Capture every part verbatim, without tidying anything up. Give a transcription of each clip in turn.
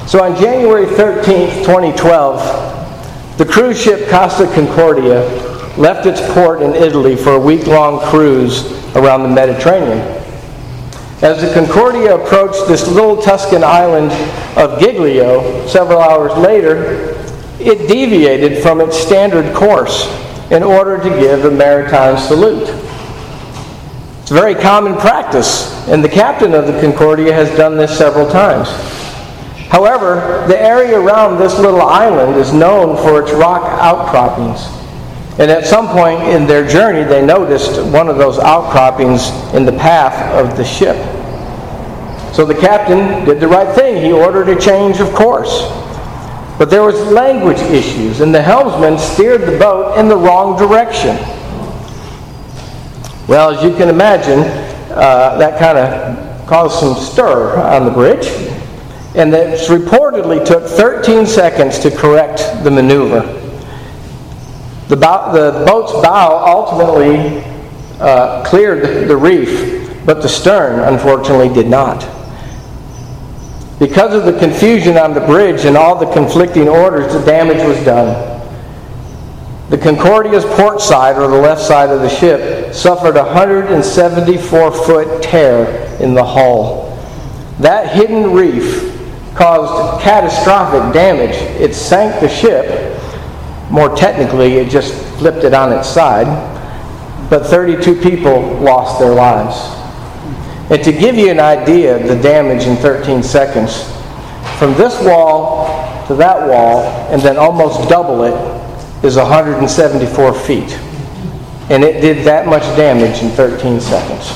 So on January thirteenth, twenty twelve, the cruise ship Costa Concordia left its port in Italy for a week-long cruise around the Mediterranean. As the Concordia approached this little Tuscan island of Giglio several hours later, it deviated from its standard course in order to give a maritime salute. It's a very common practice, and the captain of the Concordia has done this several times. However, the area around this little island is known for its rock outcroppings. And at some point in their journey, they noticed one of those outcroppings in the path of the ship. So the captain did the right thing. He ordered a change of course. But there was language issues, and the helmsman steered the boat in the wrong direction. Well, as you can imagine, uh, that kind of caused some stir on the bridge. And it reportedly took thirteen seconds to correct the maneuver. The, bow, the boat's bow ultimately uh, cleared the reef, but the stern, unfortunately, did not. Because of the confusion on the bridge and all the conflicting orders, the damage was done. The Concordia's port side, or the left side of the ship, suffered a one hundred seventy-four foot tear in the hull. That hidden reef caused catastrophic damage. It sank the ship. More technically, it just flipped it on its side. But thirty-two people lost their lives. And to give you an idea of the damage in thirteen seconds, from this wall to that wall, and then almost double it, is one hundred seventy-four feet. And it did that much damage in thirteen seconds.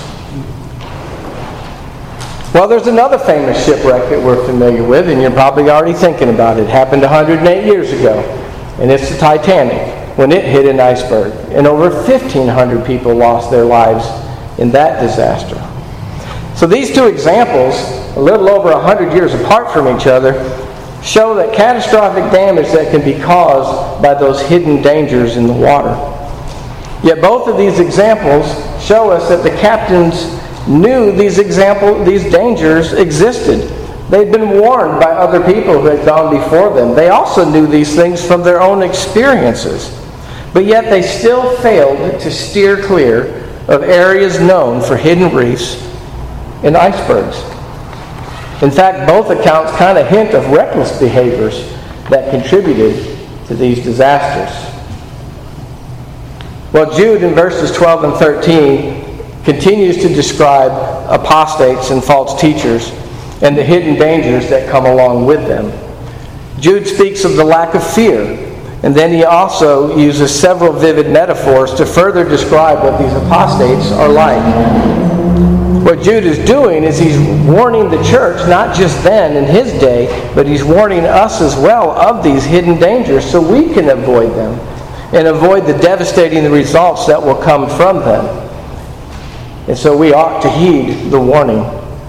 Well, there's another famous shipwreck that we're familiar with, and you're probably already thinking about it. It happened one hundred eight years ago, and it's the Titanic, when it hit an iceberg. And over fifteen hundred people lost their lives in that disaster. So these two examples, a little over one hundred years apart from each other, show that catastrophic damage that can be caused by those hidden dangers in the water. Yet both of these examples show us that the captains knew these example, these dangers existed. They'd been warned by other people who had gone before them. They also knew these things from their own experiences. But yet they still failed to steer clear of areas known for hidden reefs and icebergs. In fact, both accounts kind of hint of reckless behaviors that contributed to these disasters. Well, Jude in verses twelve and thirteen continues to describe apostates and false teachers and the hidden dangers that come along with them. Jude speaks of the lack of fear, and then he also uses several vivid metaphors to further describe what these apostates are like. What Jude is doing is he's warning the church, not just then in his day, but he's warning us as well of these hidden dangers so we can avoid them and avoid the devastating results that will come from them. And so we ought to heed the warning.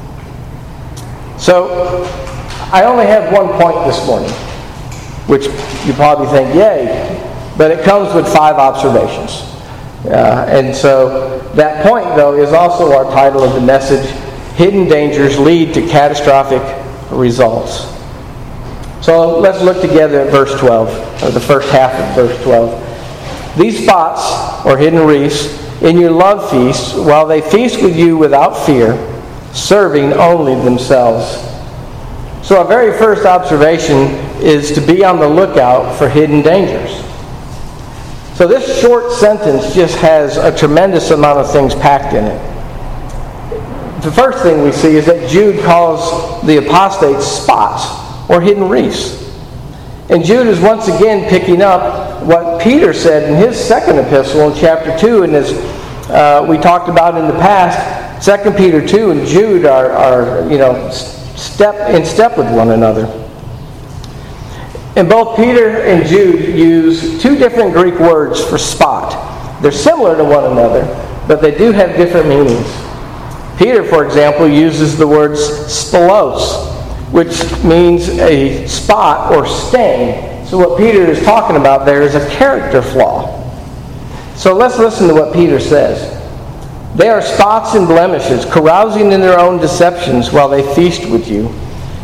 So, I only have one point this morning, which you probably think, yay, but it comes with five observations. Uh, and so, that point, though, is also our title of the message, Hidden Dangers Lead to Catastrophic Results. So, let's look together at verse twelve, or the first half of verse twelve. These spots, or hidden reefs, in your love feasts, while they feast with you without fear, serving only themselves. So our very first observation is to be on the lookout for hidden dangers. So this short sentence just has a tremendous amount of things packed in it. The first thing we see is that Jude calls the apostates spots, or hidden reefs. And Jude is once again picking up what Peter said in his second epistle in chapter two, and as uh, we talked about in the past, Second Peter two and Jude are, are you know, step in step with one another. And both Peter and Jude use two different Greek words for spot. They're similar to one another, but they do have different meanings. Peter, for example, uses the words spelos, which means a spot or stain. So what Peter is talking about there is a character flaw. So let's listen to what Peter says. They are spots and blemishes, carousing in their own deceptions while they feast with you.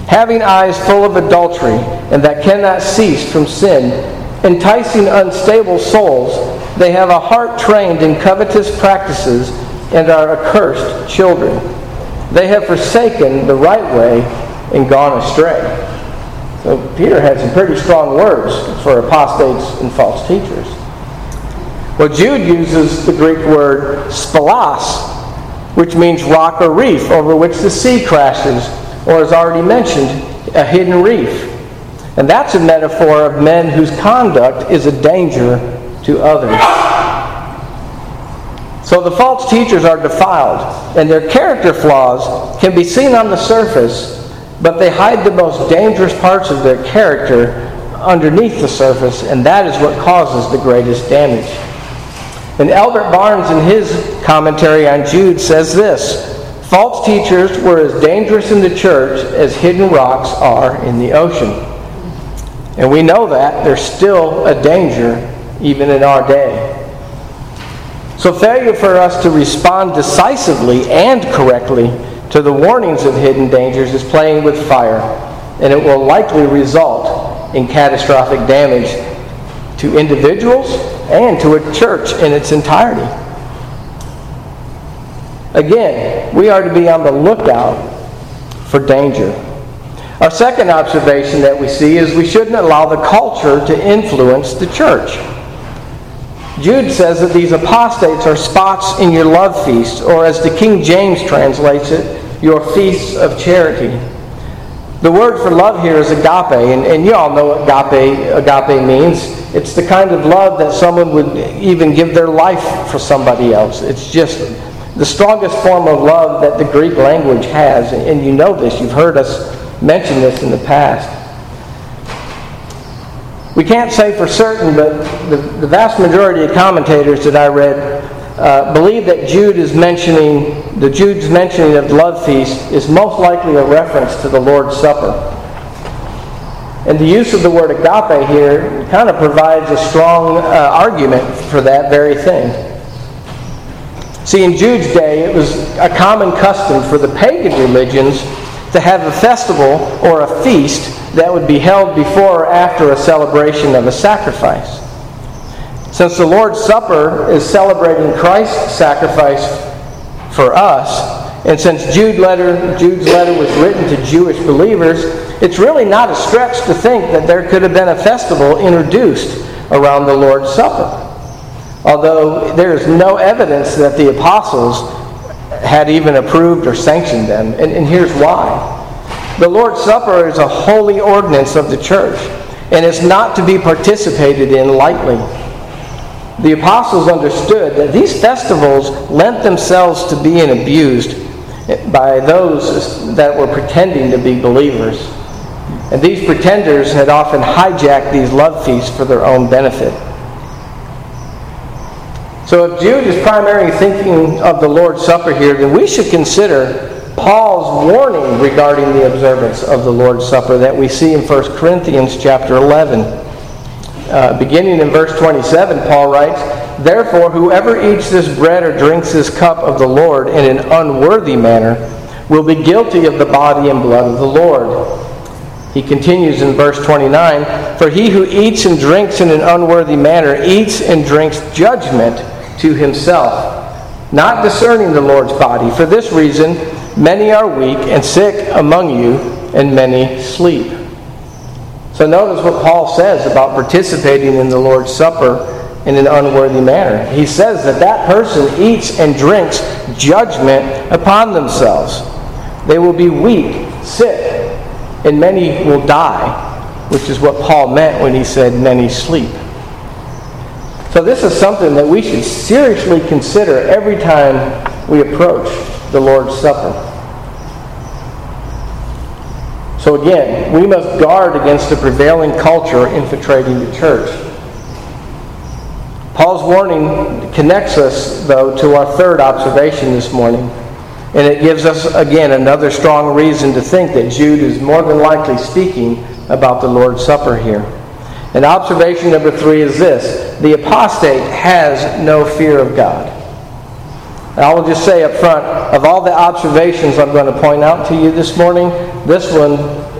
having eyes full of adultery, and that cannot cease from sin, enticing unstable souls. They have a heart trained in covetous practices, and are accursed children. They have forsaken the right way and gone astray. So Peter had some pretty strong words for apostates and false teachers. Well, Jude uses the Greek word spalos, which means rock or reef over which the sea crashes, or as already mentioned, a hidden reef. And that's a metaphor of men whose conduct is a danger to others. So the false teachers are defiled, and their character flaws can be seen on the surface, but they hide the most dangerous parts of their character underneath the surface, and that is what causes the greatest damage. And Albert Barnes, in his commentary on Jude, says this: false teachers were as dangerous in the church as hidden rocks are in the ocean. And we know that there's still a danger even in our day. So failure for us to respond decisively and correctly to the warnings of hidden dangers is playing with fire, and it will likely result in catastrophic damage to individuals and to a church in its entirety. Again, we are to be on the lookout for danger. Our second observation that we see is we shouldn't allow the culture to influence the church. Jude says that these apostates are spots in your love feast, or as the King James translates it, your feasts of charity. The word for love here is agape, and, and you all know what agape, agape means. It's the kind of love that someone would even give their life for somebody else. It's just the strongest form of love that the Greek language has, and you know this. You've heard us mention this in the past. We can't say for certain, but the, the vast majority of commentators that I read uh, believe that Jude is mentioning, the Jude's mentioning of the love feast is most likely a reference to the Lord's Supper. And the use of the word agape here kind of provides a strong uh, argument for that very thing. See, in Jude's day, it was a common custom for the pagan religions to have a festival or a feast that would be held before or after a celebration of a sacrifice. Since the Lord's Supper is celebrating Christ's sacrifice for us, and since Jude letter, Jude's letter was written to Jewish believers, it's really not a stretch to think that there could have been a festival introduced around the Lord's Supper. Although there is no evidence that the apostles had even approved or sanctioned them. And, and here's why. The Lord's Supper is a holy ordinance of the church, and it's not to be participated in lightly. The apostles understood that these festivals lent themselves to being abused by those that were pretending to be believers. And these pretenders had often hijacked these love feasts for their own benefit. So if Jude is primarily thinking of the Lord's Supper here, then we should consider Paul's warning regarding the observance of the Lord's Supper that we see in First Corinthians chapter eleven. Uh, beginning in verse twenty-seven, Paul writes, "Therefore, whoever eats this bread or drinks this cup of the Lord in an unworthy manner will be guilty of the body and blood of the Lord." He continues in verse twenty-nine, "For he who eats and drinks in an unworthy manner eats and drinks judgment to himself, not discerning the Lord's body. For this reason, many are weak and sick among you, and many sleep." So notice what Paul says about participating in the Lord's Supper in an unworthy manner. He says that that person eats and drinks judgment upon themselves. They will be weak, sick, and many will die, which is what Paul meant when he said many sleep. So this is something that we should seriously consider every time we approach the Lord's Supper. So again, we must guard against the prevailing culture infiltrating the church. Paul's warning connects us, though, to our third observation this morning. And it gives us, again, another strong reason to think that Jude is more than likely speaking about the Lord's Supper here. And observation number three is this: the apostate has no fear of God. And I will just say up front, of all the observations I'm going to point out to you this morning, this one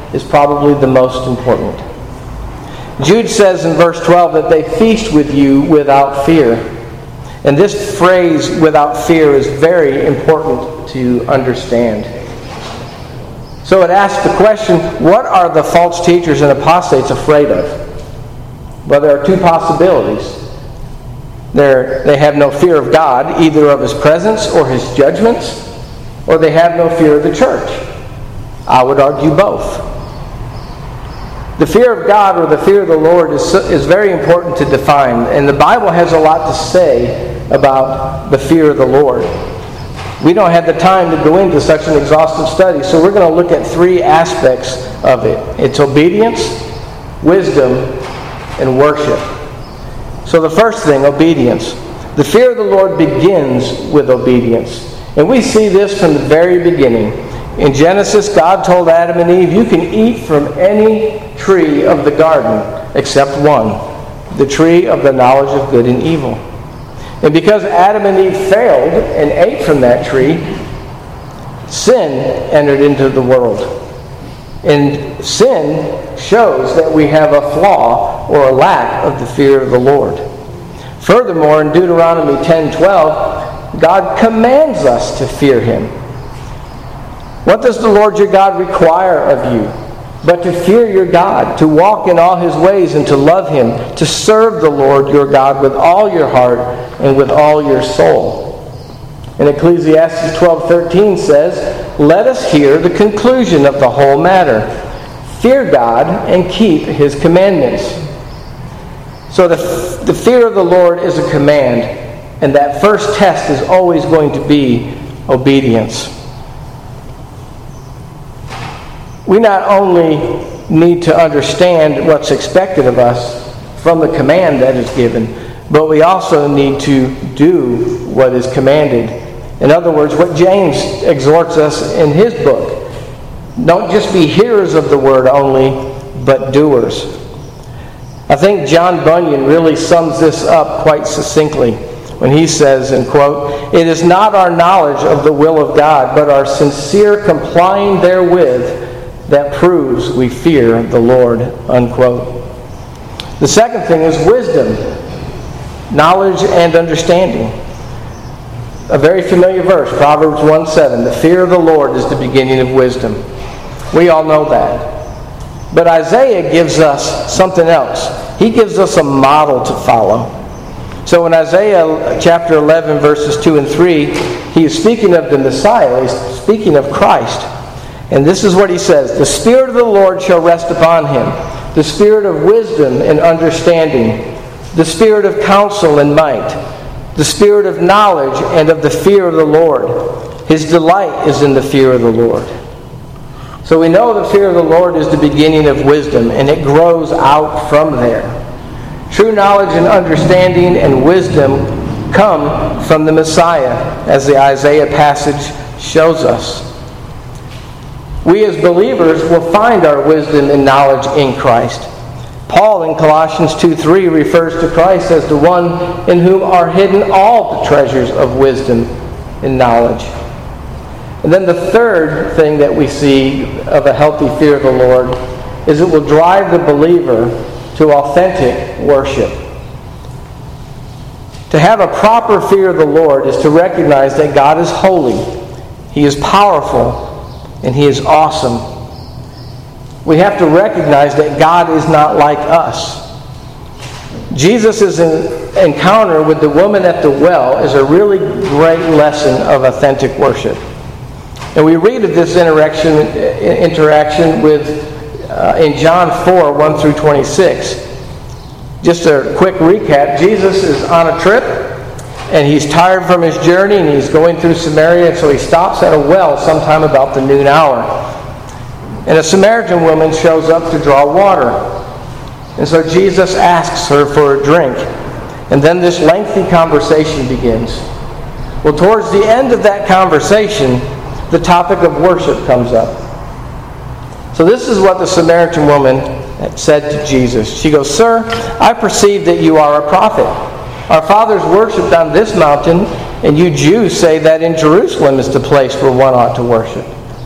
is probably the most important. Jude says in verse twelve that they feast with you without fear. And this phrase, without fear, is very important to understand. So it asks the question, what are the false teachers and apostates afraid of? Well, there are two possibilities. They're, they have no fear of God, either of His presence or His judgments, or they have no fear of the church. I would argue both. The fear of God or the fear of the Lord is, is very important to define, and the Bible has a lot to say about the fear of the Lord. We don't have the time to go into such an exhaustive study, so we're going to look at three aspects of it. It's obedience, wisdom, and worship. So the first thing, obedience. The fear of the Lord begins with obedience. And we see this from the very beginning. In Genesis, God told Adam and Eve, you can eat from any tree of the garden except one, the tree of the knowledge of good and evil. And because Adam and Eve failed and ate from that tree, sin entered into the world. And sin shows that we have a flaw or a lack of the fear of the Lord. Furthermore, in Deuteronomy ten twelve, God commands us to fear Him. What does the Lord your God require of you? But to fear your God, to walk in all His ways and to love Him, to serve the Lord your God with all your heart and with all your soul. And Ecclesiastes twelve thirteen says, let us hear the conclusion of the whole matter. Fear God and keep His commandments. So the, the fear of the Lord is a command, and that first test is always going to be obedience. We not only need to understand what's expected of us from the command that is given, but we also need to do what is commanded. In other words, what James exhorts us in his book. Don't just be hearers of the word only, but doers. I think John Bunyan really sums this up quite succinctly when he says, and quote, it is not our knowledge of the will of God, but our sincere complying therewith that proves we fear the Lord, unquote. The second thing is wisdom, knowledge and understanding. A very familiar verse, Proverbs one seven, the fear of the Lord is the beginning of wisdom. We all know that. But Isaiah gives us something else. He gives us a model to follow. So in Isaiah chapter eleven, verses two and three, he is speaking of the Messiah. He's speaking of Christ. And this is what he says, the Spirit of the Lord shall rest upon him, the Spirit of wisdom and understanding, the Spirit of counsel and might, the Spirit of knowledge and of the fear of the Lord. His delight is in the fear of the Lord. So we know the fear of the Lord is the beginning of wisdom, and it grows out from there. True knowledge and understanding and wisdom come from the Messiah, as the Isaiah passage shows us. We as believers will find our wisdom and knowledge in Christ. Paul in Colossians two three refers to Christ as the one in whom are hidden all the treasures of wisdom and knowledge. And then the third thing that we see of a healthy fear of the Lord is it will drive the believer to authentic worship. To have a proper fear of the Lord is to recognize that God is holy, He is powerful, and He is awesome. We have to recognize that God is not like us. Jesus' encounter with the woman at the well is a really great lesson of authentic worship. And we read of this interaction, interaction with uh, in John four, one through twenty-six. Just a quick recap. Jesus is on a trip, and he's tired from his journey, and he's going through Samaria, and so he stops at a well sometime about the noon hour. And a Samaritan woman shows up to draw water. And so Jesus asks her for a drink. And then this lengthy conversation begins. Well, towards the end of that conversation, the topic of worship comes up. So this is what the Samaritan woman said to Jesus. She goes, "Sir, I perceive that you are a prophet. Our fathers worshipped on this mountain, and you Jews say that in Jerusalem is the place where one ought to worship."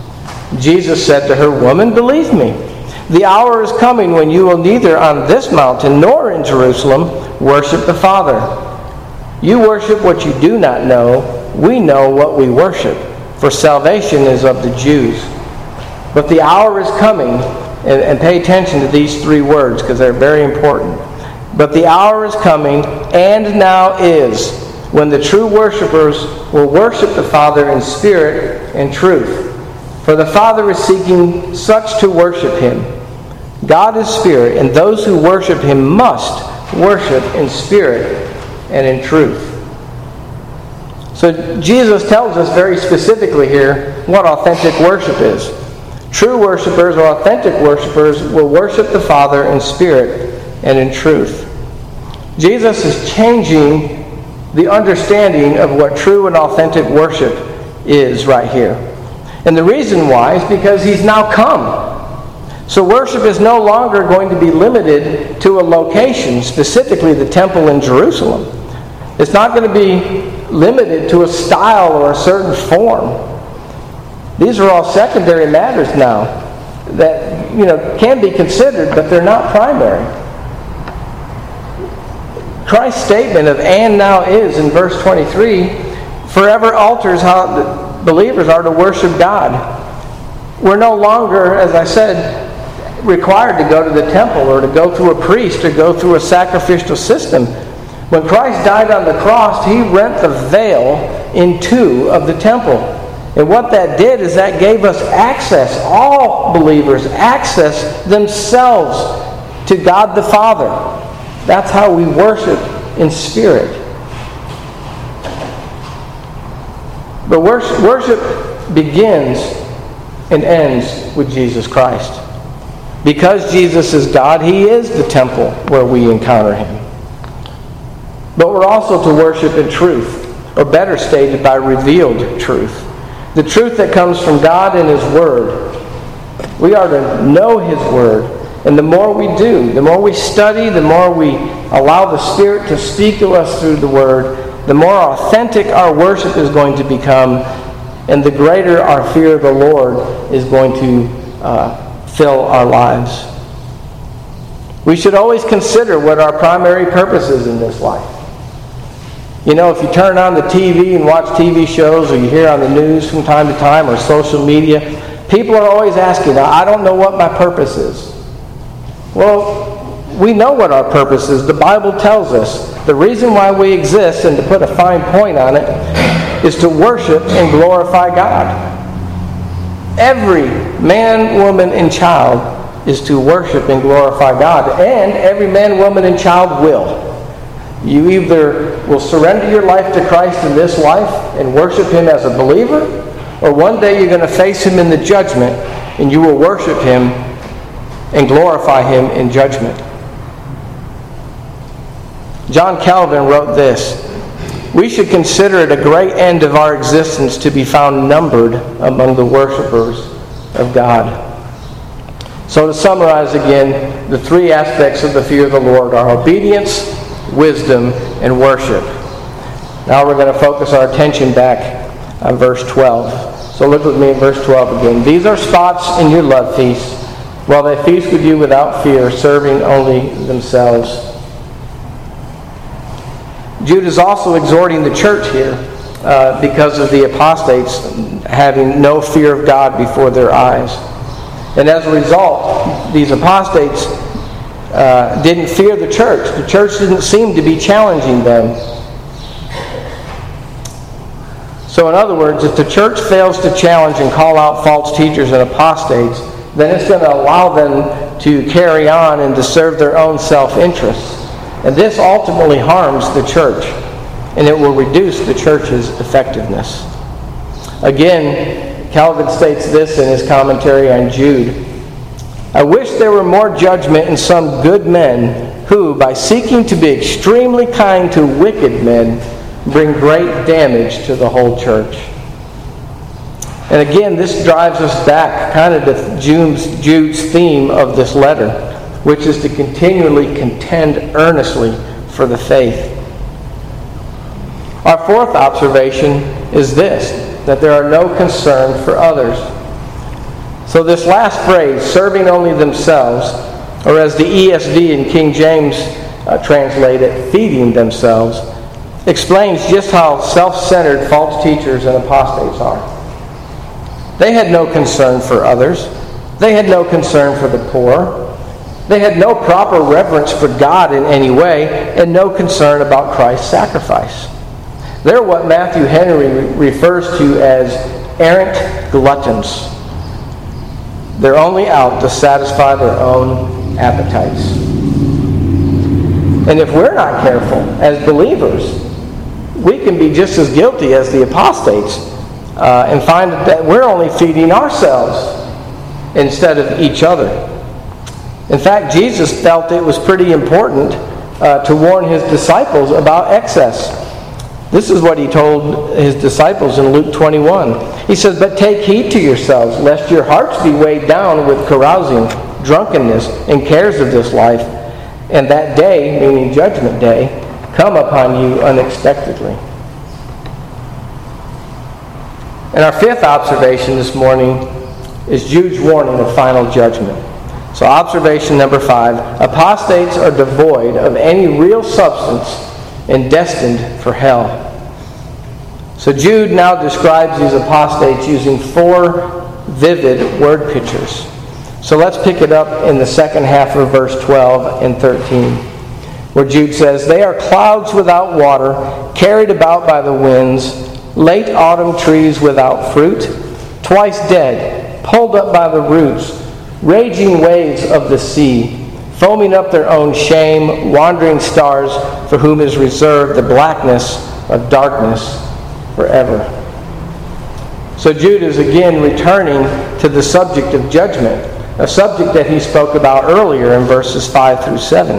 Jesus said to her, "Woman, believe me, the hour is coming when you will neither on this mountain nor in Jerusalem worship the Father. You worship what you do not know. We know what we worship, for salvation is of the Jews. But the hour is coming," and, and pay attention to these three words because they're very important. "But the hour is coming, and now is, when the true worshipers will worship the Father in spirit and truth. For the Father is seeking such to worship Him. God is spirit, and those who worship Him must worship in spirit and in truth." So Jesus tells us very specifically here what authentic worship is. True worshipers or authentic worshipers will worship the Father in spirit and in truth. Jesus is changing the understanding of what true and authentic worship is right here. And the reason why is because He's now come. So worship is no longer going to be limited to a location, specifically the temple in Jerusalem. It's not going to be limited to a style or a certain form. These are all secondary matters now that, you know, can be considered, but they're not primary. Christ's statement of "and now is" in verse twenty-three forever alters how the believers are to worship God. We're no longer, as I said, required to go to the temple or to go through a priest or go through a sacrificial system. When Christ died on the cross, He rent the veil in two of the temple. And what that did is that gave us access, all believers, access themselves to God the Father. That's how we worship in spirit. But worship, worship begins and ends with Jesus Christ. Because Jesus is God, He is the temple where we encounter Him. But we're also to worship in truth, or better stated, by revealed truth. The truth that comes from God and His Word. We are to know His Word. And the more we do, the more we study, the more we allow the Spirit to speak to us through the Word, the more authentic our worship is going to become, and the greater our fear of the Lord is going to uh, fill our lives. We should always consider what our primary purpose is in this life. You know, if you turn on the T V and watch T V shows, or you hear on the news from time to time, or social media, people are always asking, "I don't know what my purpose is." Well, we know what our purpose is. The Bible tells us the reason why we exist, and to put a fine point on it, is to worship and glorify God. Every man, woman, and child is to worship and glorify God. And every man, woman, and child will. You either will surrender your life to Christ in this life and worship Him as a believer, or one day you're going to face Him in the judgment and you will worship Him and glorify Him in judgment. John Calvin wrote this: "We should consider it a great end of our existence to be found numbered among the worshipers of God." So to summarize again, the three aspects of the fear of the Lord are obedience, wisdom, and worship. Now we're going to focus our attention back on verse twelve. So look with me in verse twelve again. "These are spots in your love feasts, while they feast with you without fear, serving only themselves." Jude is also exhorting the church here uh, because of the apostates having no fear of God before their eyes. And as a result, these apostates uh, didn't fear the church. The church didn't seem to be challenging them. So in other words, if the church fails to challenge and call out false teachers and apostates, then it's going to allow them to carry on and to serve their own self-interests. And this ultimately harms the church, and it will reduce the church's effectiveness. Again, Calvin states this in his commentary on Jude: "I wish there were more judgment in some good men who, by seeking to be extremely kind to wicked men, bring great damage to the whole church." And again, this drives us back kind of to Jude's, Jude's theme of this letter, which is to continually contend earnestly for the faith. Our fourth observation is this: that there are no concern for others. So this last phrase, serving only themselves, or as the E S V and King James uh, translate it, feeding themselves, explains just how self-centered false teachers and apostates are. They had no concern for others. They had no concern for the poor. They had no proper reverence for God in any way, and no concern about Christ's sacrifice. They're what Matthew Henry refers to as errant gluttons. They're only out to satisfy their own appetites. And if we're not careful as believers, we can be just as guilty as the apostates uh, and find that we're only feeding ourselves instead of each other. In fact, Jesus felt it was pretty important uh, to warn his disciples about excess. This is what he told his disciples in Luke twenty-one. He says, "But take heed to yourselves, lest your hearts be weighed down with carousing, drunkenness, and cares of this life, and that day," meaning Judgment Day, "come upon you unexpectedly." And our fifth observation this morning is Jude's warning of final judgment. So observation number five, apostates are devoid of any real substance and destined for hell. So Jude now describes these apostates using four vivid word pictures. So let's pick it up in the second half of verse twelve and thirteen, where Jude says, "They are clouds without water, carried about by the winds, late autumn trees without fruit, twice dead, pulled up by the roots, raging waves of the sea, foaming up their own shame, wandering stars for whom is reserved the blackness of darkness forever." So Jude is again returning to the subject of judgment, a subject that he spoke about earlier in verses five through seven.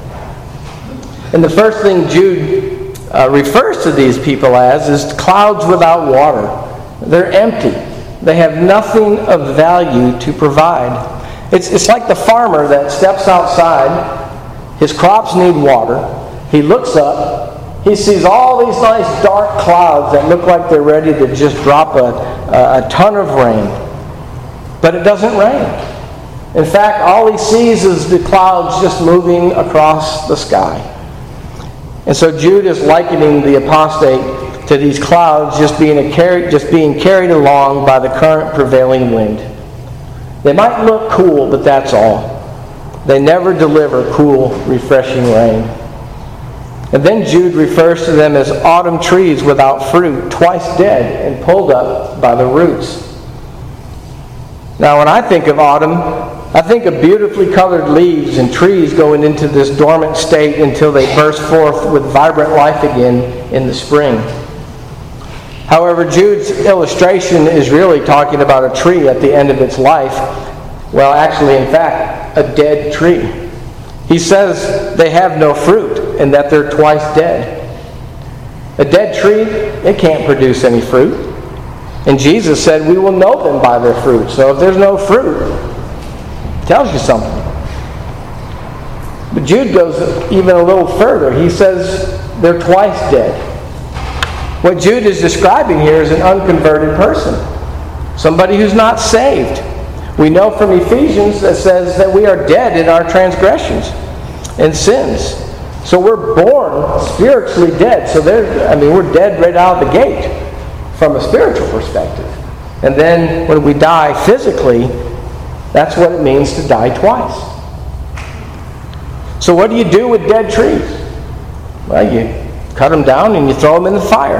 And the first thing Jude uh, refers to these people as is clouds without water. They're empty. They have nothing of value to provide. It's, it's like the farmer that steps outside. His crops need water. He looks up. He sees all these nice dark clouds that look like they're ready to just drop a, a, a ton of rain. But it doesn't rain. In fact, all he sees is the clouds just moving across the sky. And so Jude is likening the apostate to these clouds just being, a car- just being carried along by the current prevailing wind. They might look cool, but that's all. They never deliver cool, refreshing rain. And then Jude refers to them as autumn trees without fruit, twice dead and pulled up by the roots. Now, when I think of autumn, I think of beautifully colored leaves and trees going into this dormant state until they burst forth with vibrant life again in the spring. However, Jude's illustration is really talking about a tree at the end of its life. Well, actually, in fact, a dead tree. He says they have no fruit and that they're twice dead. A dead tree, it can't produce any fruit. And Jesus said we will know them by their fruit. So if there's no fruit, it tells you something. But Jude goes even a little further. He says they're twice dead. What Jude is describing here is an unconverted person. Somebody who's not saved. We know from Ephesians that says that we are dead in our transgressions and sins. So we're born spiritually dead. So there, I mean, we're dead right out of the gate from a spiritual perspective. And then when we die physically, that's what it means to die twice. So what do you do with dead trees? Well, you cut them down and you throw them in the fire.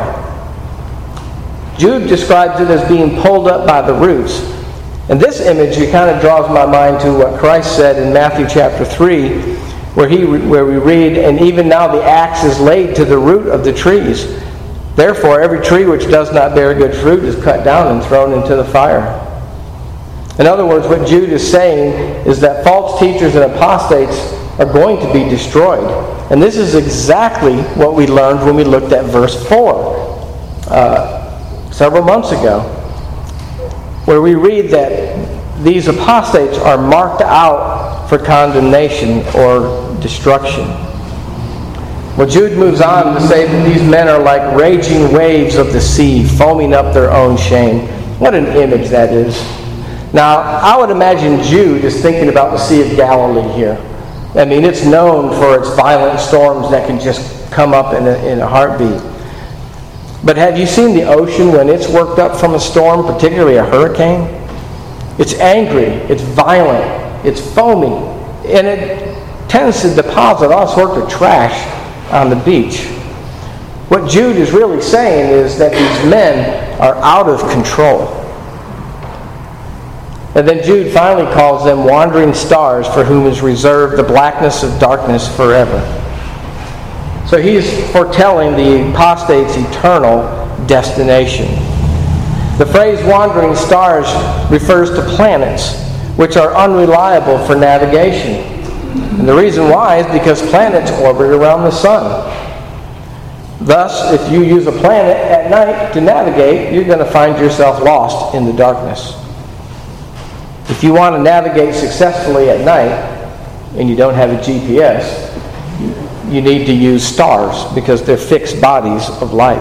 Jude describes it as being pulled up by the roots. And this image, it kind of draws my mind to what Christ said in Matthew chapter three, where he where we read, "And even now the axe is laid to the root of the trees. Therefore every tree which does not bear good fruit is cut down and thrown into the fire." In other words, what Jude is saying is that false teachers and apostates are going to be destroyed. And this is exactly what we learned when we looked at verse four uh, several months ago, where we read that these apostates are marked out for condemnation or destruction. Well, Jude moves on to say that these men are like raging waves of the sea, foaming up their own shame. What an image that is. Now, I would imagine Jude is thinking about the Sea of Galilee here. I mean, it's known for its violent storms that can just come up in a, in a heartbeat. But have you seen the ocean when it's worked up from a storm, particularly a hurricane? It's angry, it's violent, it's foamy, and it tends to deposit all sorts of trash on the beach. What Jude is really saying is that these men are out of control. And then Jude finally calls them wandering stars for whom is reserved the blackness of darkness forever. So he's foretelling the apostate's eternal destination. The phrase wandering stars refers to planets, which are unreliable for navigation. And the reason why is because planets orbit around the sun. Thus, if you use a planet at night to navigate, you're going to find yourself lost in the darkness. If you want to navigate successfully at night and you don't have a G P S, you need to use stars because they're fixed bodies of light.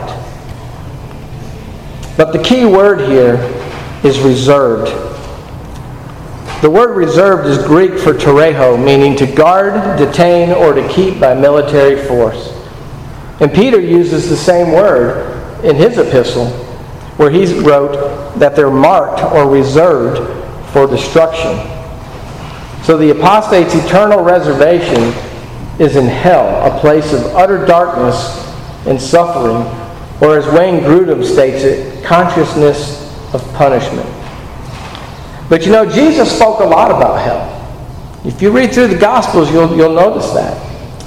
But the key word here is reserved. The word reserved is Greek for tereho, meaning to guard, detain, or to keep by military force. And Peter uses the same word in his epistle, where he wrote that they're marked or reserved for destruction. So the apostate's eternal reservation is in hell, a place of utter darkness and suffering, or as Wayne Grudem states it, consciousness of punishment. But you know, Jesus spoke a lot about hell. If you read through the Gospels, you'll, you'll notice that.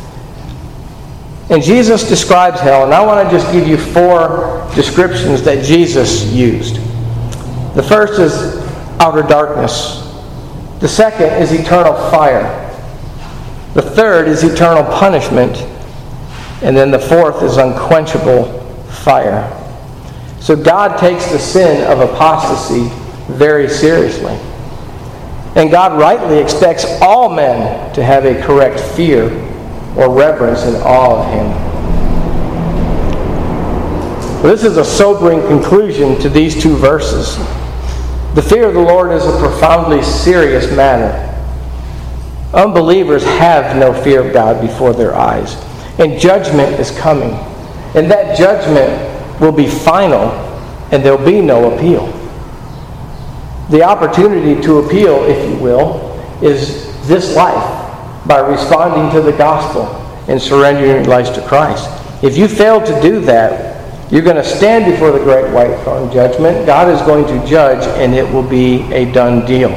And Jesus describes hell, and I want to just give you four descriptions that Jesus used. The first is outer darkness. The second is eternal fire. The third is eternal punishment. And then the fourth is unquenchable fire. So God takes the sin of apostasy very seriously. And God rightly expects all men to have a correct fear or reverence and awe of Him. This is a sobering conclusion to these two verses. The fear of the Lord is a profoundly serious matter. Unbelievers have no fear of God before their eyes. And judgment is coming. And that judgment will be final, and there will be no appeal. The opportunity to appeal, if you will, is this life, by responding to the gospel and surrendering your lives to Christ. If you fail to do that, you're going to stand before the great white throne judgment. God is going to judge, and it will be a done deal.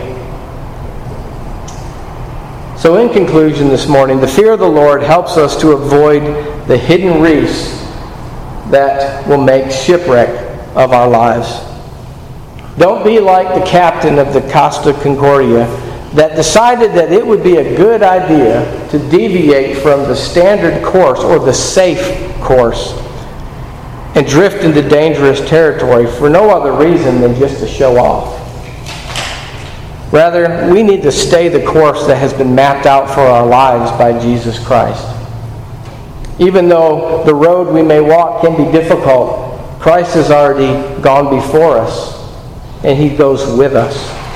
So in conclusion this morning, the fear of the Lord helps us to avoid the hidden reefs that will make shipwreck of our lives. Don't be like the captain of the Costa Concordia that decided that it would be a good idea to deviate from the standard course or the safe course and drift into dangerous territory for no other reason than just to show off. Rather, we need to stay the course that has been mapped out for our lives by Jesus Christ. Even though the road we may walk can be difficult, Christ has already gone before us, and He goes with us.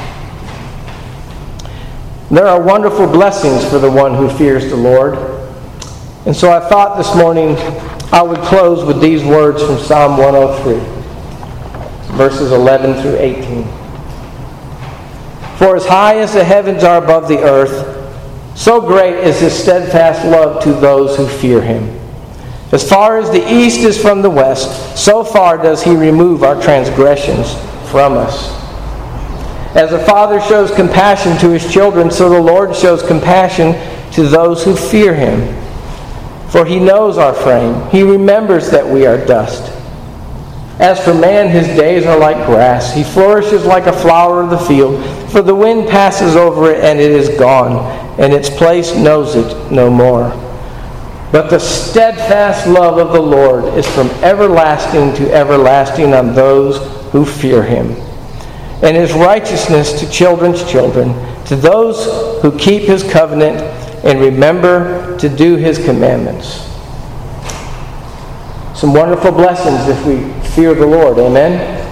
There are wonderful blessings for the one who fears the Lord. And so I thought this morning I would close with these words from Psalm one oh three, verses eleven through eighteen. For as high as the heavens are above the earth, so great is His steadfast love to those who fear Him. As far as the east is from the west, so far does He remove our transgressions from us. As a father shows compassion to his children, so the Lord shows compassion to those who fear Him. For He knows our frame. He remembers that we are dust. As for man, his days are like grass. He flourishes like a flower of the field. For the wind passes over it, and it is gone, and its place knows it no more. But the steadfast love of the Lord is from everlasting to everlasting on those who fear Him, and His righteousness to children's children, to those who keep His covenant and remember to do His commandments. Some wonderful blessings if we fear the Lord. Amen?